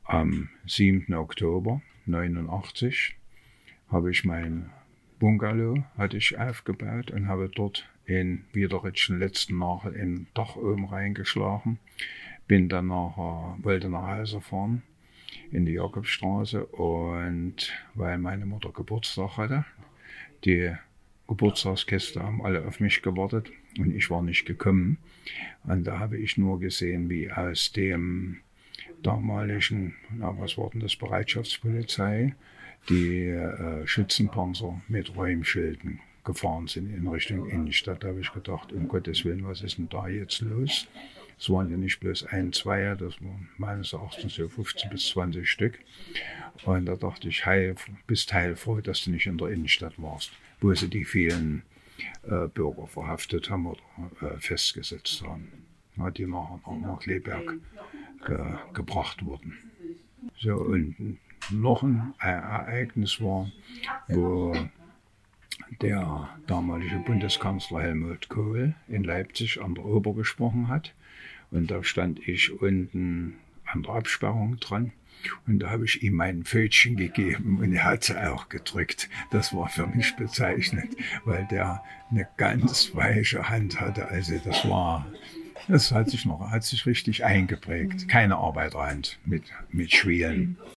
Am 7. Oktober 1989 habe ich mein Bungalow aufgebaut und habe dort in Wiederitschen letzten Nagel in ein Dach oben reingeschlagen. Wollte nach Hause fahren in die Jakobstraße, und weil meine Mutter Geburtstag hatte, die Geburtstagsgäste haben alle auf mich gewartet und ich war nicht gekommen. Und da habe ich nur gesehen, wie aus dem damaligen, was war denn das, Bereitschaftspolizei, die Schützenpanzer mit Räumschilden gefahren sind in Richtung Innenstadt. Da habe ich gedacht, um Gottes Willen, was ist denn da jetzt los? Es waren ja nicht bloß ein, zwei, das waren meines Erachtens so 15 bis 20 Stück. Und da dachte ich, bist heilfroh, dass du nicht in der Innenstadt warst, wo sie die vielen Bürger verhaftet haben oder festgesetzt haben, die nachher nach Kleberg gebracht wurden. So, und noch ein Ereignis war, wo der damalige Bundeskanzler Helmut Kohl in Leipzig an der Oper gesprochen hat. Und da stand ich unten an der Absperrung dran. Und da habe ich ihm mein Pfötchen gegeben und er hat sie auch gedrückt. Das war für mich bezeichnend, weil der eine ganz weiche Hand hatte. Also das hat sich richtig eingeprägt. Keine Arbeiterhand mit Schwielen.